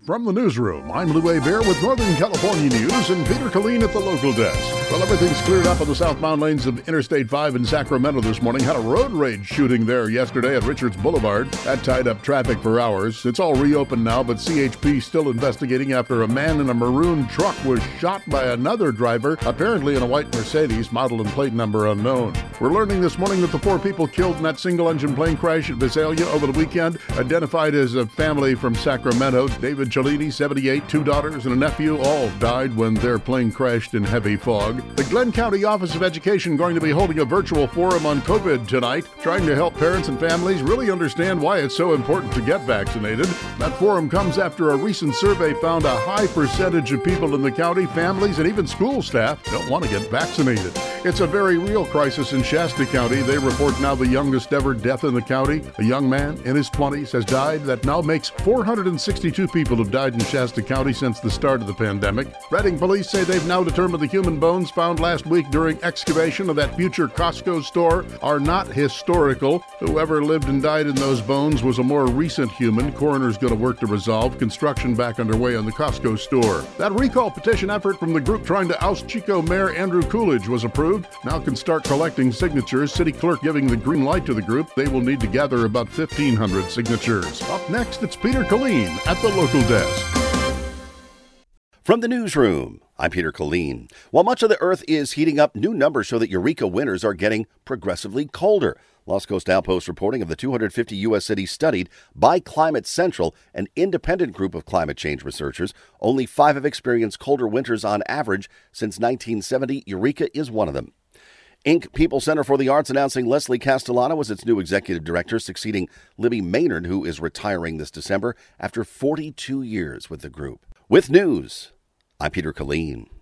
From the newsroom, I'm Lou Bear with Northern California News and Peter Colleen at the local desk. Well, everything's cleared up on the southbound lanes of Interstate 5 in Sacramento this morning. Had a road rage shooting there yesterday at Richards Boulevard. That tied up traffic for hours. It's all reopened now, but CHP still investigating after a man in a maroon truck was shot by another driver, apparently in a white Mercedes, model and plate number unknown. We're learning this morning that the 4 people killed in that single-engine plane crash at Visalia over the weekend, identified as a family from Sacramento. David Cellini, 78, 2 daughters and a nephew, all died when their plane crashed in heavy fog. The Glenn County Office of Education going to be holding a virtual forum on COVID tonight, trying to help parents and families really understand why it's so important to get vaccinated. That forum comes after a recent survey found a high percentage of people in the county, families, and even school staff don't want to get vaccinated. It's a very real crisis in Shasta County. They report now the youngest ever death in the county. A young man in his 20s has died. That now makes 462 people have died in Shasta County since the start of the pandemic. Reading police say they've now determined the human bones found last week during excavation of that future Costco store are not historical. Whoever lived and died in those bones was a more recent human. Coroner's going to work to resolve. Construction back underway on the Costco store. That recall petition effort from the group trying to oust Chico Mayor Andrew Coolidge was approved. Now can start collecting signatures. City clerk giving the green light to the group. They will need to gather about 1,500 signatures. Up next, it's Peter Colleen at the local desk. From the newsroom, I'm Peter Colleen. While much of the earth is heating up, new numbers show that Eureka winters are getting progressively colder. Lost Coast Outpost reporting of the 250 U.S. cities studied by Climate Central, an independent group of climate change researchers. Only 5 have experienced colder winters on average since 1970. Eureka is one of them. Inc. People Center for the Arts announcing Leslie Castellano as its new executive director, succeeding Libby Maynard, who is retiring this December after 42 years with the group. With news, I'm Peter Colleen.